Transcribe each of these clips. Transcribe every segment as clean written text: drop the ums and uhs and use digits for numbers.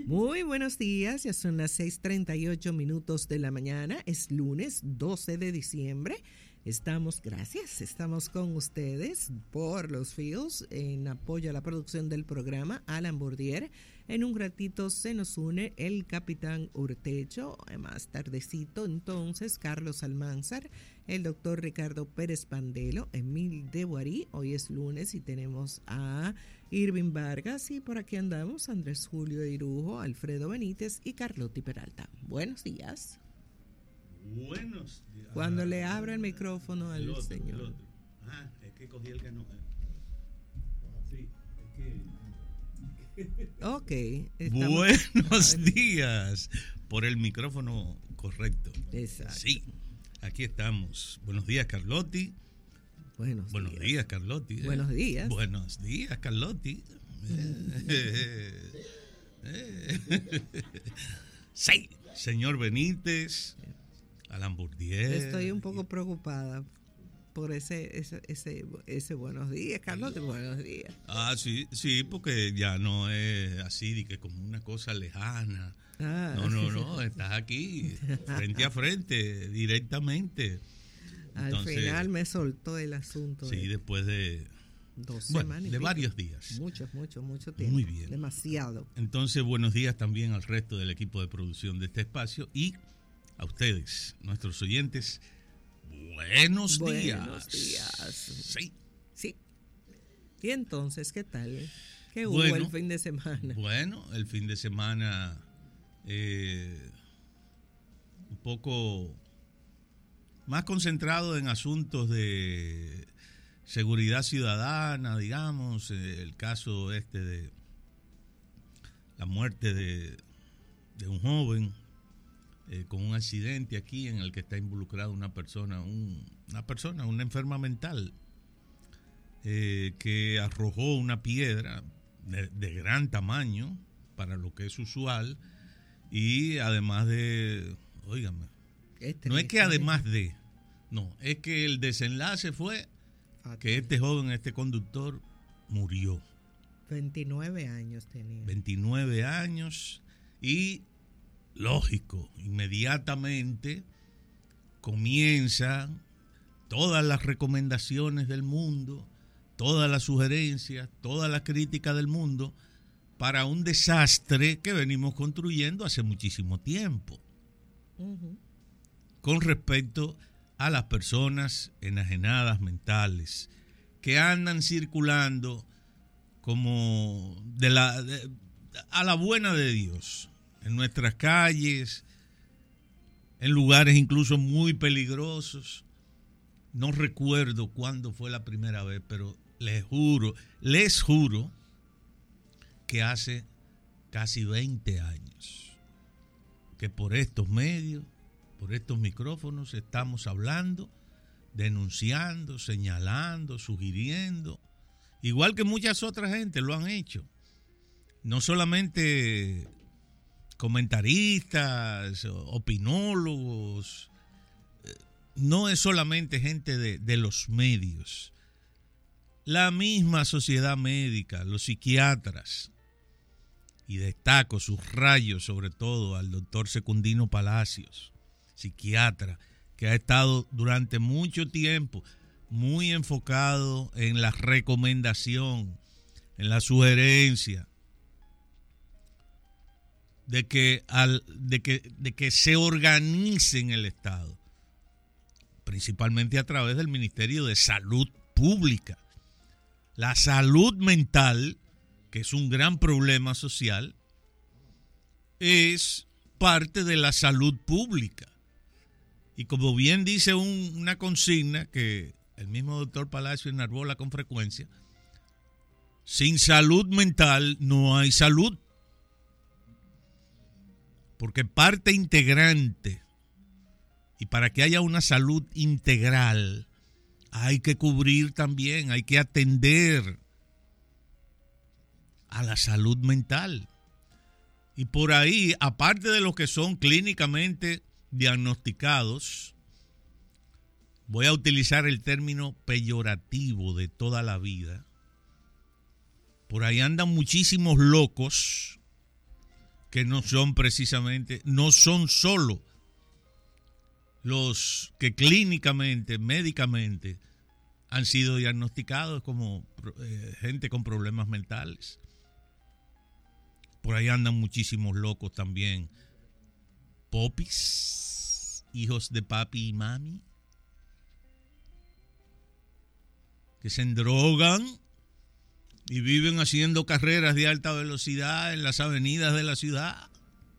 Muy buenos días, ya son las 6:38 de la mañana, es lunes 12 de diciembre. Estamos con ustedes por los fields en apoyo a la producción del programa Alan Bourdier. En un ratito se nos une el capitán Urtecho, más tardecito entonces Carlos Almanzar, el doctor Ricardo Pérez Pandelo, Emil de Guarí. Hoy es lunes y tenemos a Irving Vargas y por aquí andamos Andrés Julio Irujo, Alfredo Benítez y Carlotti Peralta. Buenos días. Buenos días. Cuando le abra el micrófono al señor. Es que cogí el que no. Sí, es que. Ok. Buenos días. Por el micrófono correcto. Exacto. Sí, aquí estamos. Buenos días, Carlotti. Buenos días, Carlotti. Buenos días. Buenos días, Carlotti. Sí, señor Benítez. Alan Bourdier. Estoy un poco preocupada por ese buenos días, Carlos, buenos días. Sí, porque ya no es así de que como una cosa lejana. No, estás aquí frente a frente, directamente. Entonces, al final me soltó el asunto. Sí, después de 2 semanas. De varios días. Mucho tiempo. Muy bien. Demasiado. Entonces, buenos días también al resto del equipo de producción de este espacio y a ustedes, nuestros oyentes, buenos días. Buenos días. Sí. Y entonces, ¿qué tal? ¿Qué hubo bueno, el fin de semana? Bueno, el fin de semana un poco más concentrado en asuntos de seguridad ciudadana, digamos, el caso de la muerte de un joven con un accidente aquí en el que está involucrada una enferma mental que arrojó una piedra de gran tamaño para lo que es usual y además de, óigame, no es que además de, no, es que el desenlace fue que este joven, este conductor, murió. 29 años tenía. 29 años y lógico, inmediatamente comienzan todas las recomendaciones del mundo, todas las sugerencias, todas las críticas del mundo para un desastre que venimos construyendo hace muchísimo tiempo. Con respecto a las personas enajenadas mentales que andan circulando como a la buena de Dios en nuestras calles, en lugares incluso muy peligrosos. No recuerdo cuándo fue la primera vez, pero les juro que hace casi 20 años que por estos medios, por estos micrófonos estamos hablando, denunciando, señalando, sugiriendo, igual que muchas otras gente lo han hecho. No solamente comentaristas, opinólogos, no es solamente gente de los medios. La misma sociedad médica, los psiquiatras, y destaco sus rayos sobre todo al doctor Secundino Palacios, psiquiatra, que ha estado durante mucho tiempo muy enfocado en la recomendación, en la sugerencia de que se organice en el Estado, principalmente a través del Ministerio de Salud Pública. La salud mental, que es un gran problema social, es parte de la salud pública. Y como bien dice una consigna que el mismo doctor Palacio enarbola con frecuencia, sin salud mental no hay salud. Porque parte integrante, y para que haya una salud integral, hay que cubrir también, hay que atender a la salud mental. Y por ahí, aparte de los que son clínicamente diagnosticados, voy a utilizar el término peyorativo de toda la vida. Por ahí andan muchísimos locos que no son precisamente, no son solo los que clínicamente, médicamente, han sido diagnosticados como gente con problemas mentales. Por ahí andan muchísimos locos también. Popis, hijos de papi y mami, que se endrogan y viven haciendo carreras de alta velocidad en las avenidas de la ciudad.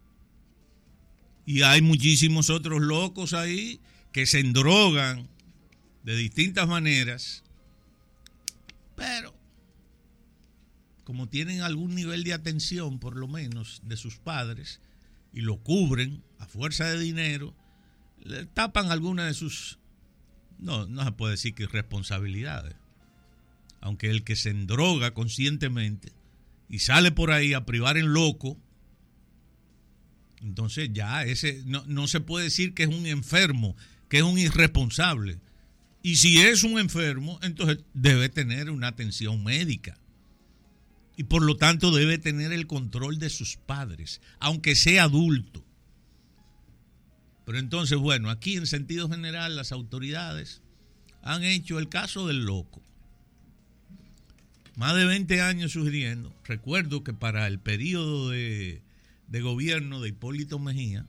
Y hay muchísimos otros locos ahí que se endrogan de distintas maneras, pero como tienen algún nivel de atención, por lo menos, de sus padres, y lo cubren a fuerza de dinero, le tapan alguna de sus, no se puede decir que irresponsabilidades, aunque el que se endroga conscientemente y sale por ahí a privar en loco, entonces ya ese no se puede decir que es un enfermo, que es un irresponsable. Y si es un enfermo, entonces debe tener una atención médica. Y por lo tanto debe tener el control de sus padres, aunque sea adulto. Pero entonces, bueno, aquí en sentido general las autoridades han hecho el caso del loco. Más de 20 años sugiriendo. Recuerdo que para el periodo de gobierno de Hipólito Mejía,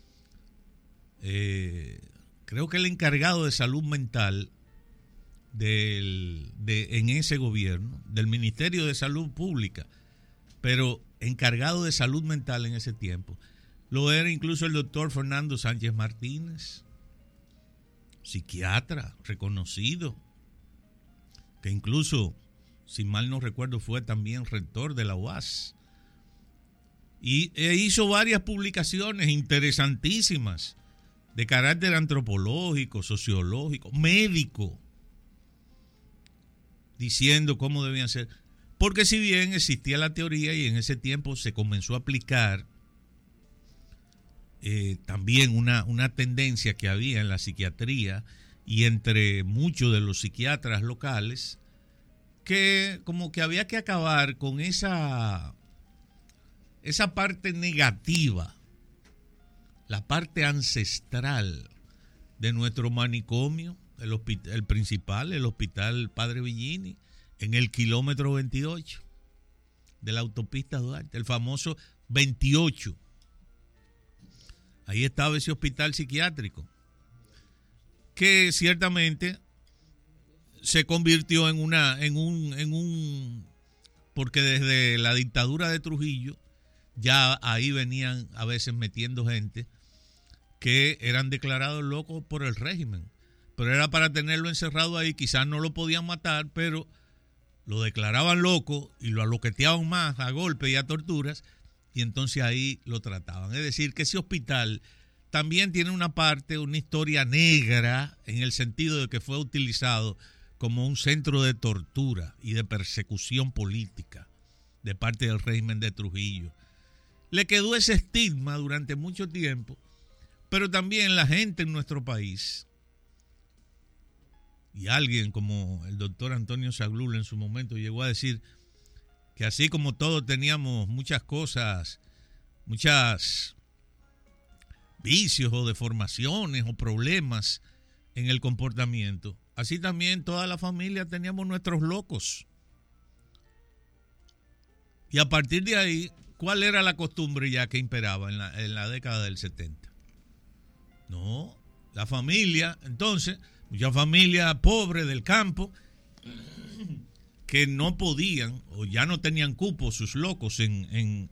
creo que el encargado de salud mental en ese gobierno, del Ministerio de Salud Pública, pero encargado de salud mental en ese tiempo, lo era incluso el doctor Fernando Sánchez Martínez, psiquiatra reconocido, que incluso, si mal no recuerdo, fue también rector de la UAS. Y hizo varias publicaciones interesantísimas de carácter antropológico, sociológico, médico, diciendo cómo debían ser. Porque si bien existía la teoría y en ese tiempo se comenzó a aplicar también una tendencia que había en la psiquiatría y entre muchos de los psiquiatras locales, que como que había que acabar con esa parte negativa, la parte ancestral de nuestro manicomio, el principal, el Hospital Padre Villini, en el kilómetro 28 de la autopista Duarte, el famoso 28. Ahí estaba ese hospital psiquiátrico, que ciertamente se convirtió en un porque desde la dictadura de Trujillo ya ahí venían a veces metiendo gente que eran declarados locos por el régimen, pero era para tenerlo encerrado ahí. Quizás no lo podían matar, pero lo declaraban loco y lo aloqueteaban más a golpes y a torturas, y entonces ahí lo trataban. Es decir, que ese hospital también tiene una historia negra, en el sentido de que fue utilizado como un centro de tortura y de persecución política de parte del régimen de Trujillo. Le quedó ese estigma durante mucho tiempo, pero también la gente en nuestro país, y alguien como el doctor Antonio Saglul en su momento llegó a decir que así como todos teníamos muchas cosas, muchos vicios o deformaciones o problemas en el comportamiento, así también toda la familia teníamos nuestros locos. Y a partir de ahí, ¿cuál era la costumbre ya que imperaba en la década del 70? No, la familia, entonces, mucha familia pobre del campo que no podían o ya no tenían cupo sus locos en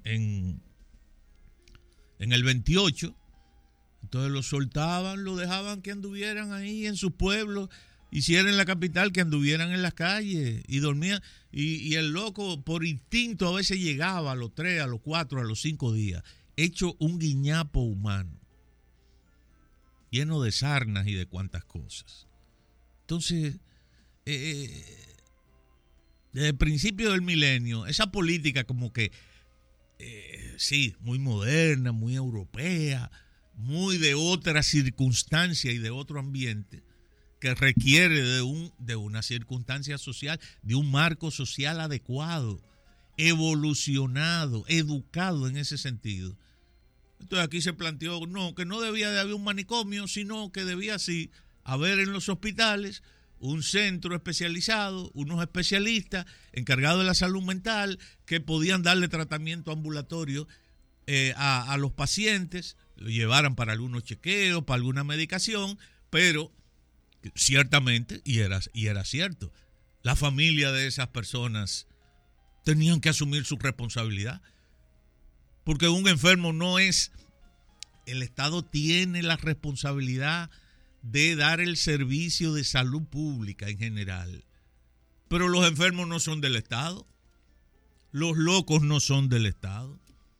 el 28, entonces los soltaban, lo dejaban que anduvieran ahí en sus pueblos, y si era en la capital, que anduvieran en las calles y dormían. Y el loco, por instinto, a veces llegaba a los 3, a los 4, a los 5 días, hecho un guiñapo humano, lleno de sarnas y de cuantas cosas. Entonces, desde el principio del milenio, esa política como que, sí, muy moderna, muy europea, muy de otra circunstancia y de otro ambiente, que requiere de una circunstancia social, de un marco social adecuado, evolucionado, educado en ese sentido. Entonces aquí se planteó que no debía de haber un manicomio, sino que debía sí haber en los hospitales un centro especializado, unos especialistas encargados de la salud mental que podían darle tratamiento ambulatorio a los pacientes, lo llevaran para algunos chequeos, para alguna medicación, pero ciertamente, y era cierto, la familia de esas personas tenían que asumir su responsabilidad, porque un enfermo no es, el Estado tiene la responsabilidad de dar el servicio de salud pública en general, pero los enfermos no son del Estado, los locos no son del Estado,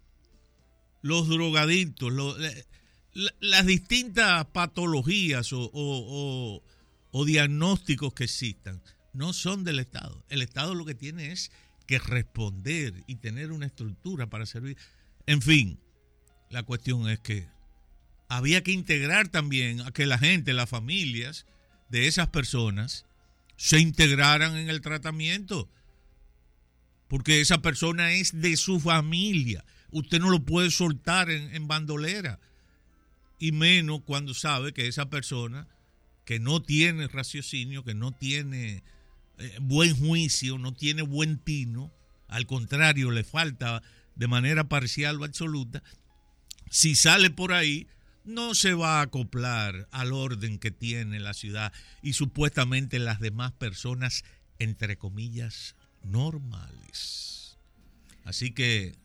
los drogadictos, las distintas patologías o diagnósticos que existan no son del Estado. El Estado lo que tiene es que responder y tener una estructura para servir. En fin, la cuestión es que había que integrar también a que la gente, las familias de esas personas se integraran en el tratamiento, porque esa persona es de su familia. Usted no lo puede soltar en bandolera, y menos cuando sabe que esa persona que no tiene raciocinio, que no tiene buen juicio, no tiene buen tino, al contrario, le falta de manera parcial o absoluta, si sale por ahí, no se va a acoplar al orden que tiene la ciudad y supuestamente las demás personas, entre comillas, normales. Así que,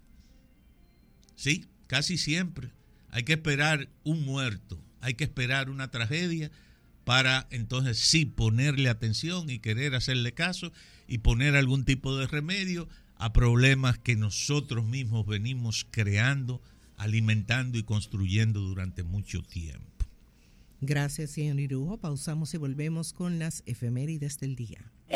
sí, casi siempre hay que esperar un muerto, hay que esperar una tragedia para entonces sí ponerle atención y querer hacerle caso y poner algún tipo de remedio a problemas que nosotros mismos venimos creando, alimentando y construyendo durante mucho tiempo. Gracias, señor Irujo. Pausamos y volvemos con las efemérides del día.